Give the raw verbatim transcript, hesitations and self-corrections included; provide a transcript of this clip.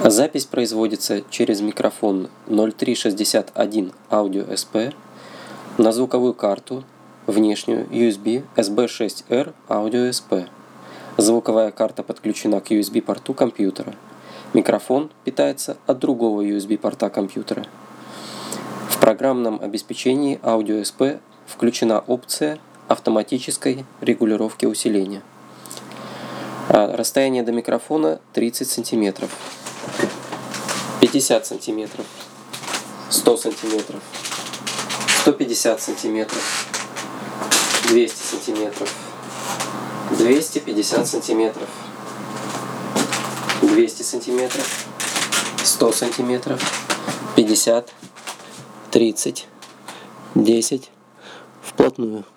Запись производится через микрофон ноль три шестьдесят один Audio эс пи на звуковую карту внешнюю ю эс би эс би шесть эр Audio эс пи. Звуковая карта подключена к ю эс би-порту компьютера. Микрофон питается от другого ю эс би-порта компьютера. В программном обеспечении Audio эс пи включена опция автоматической регулировки усиления. Расстояние до микрофона тридцать сантиметров, пятьдесят сантиметров, сто сантиметров, сто пятьдесят сантиметров, двести сантиметров, двести пятьдесят сантиметров, двести сантиметров, сто сантиметров, пятьдесят, тридцать, десять, вплотную.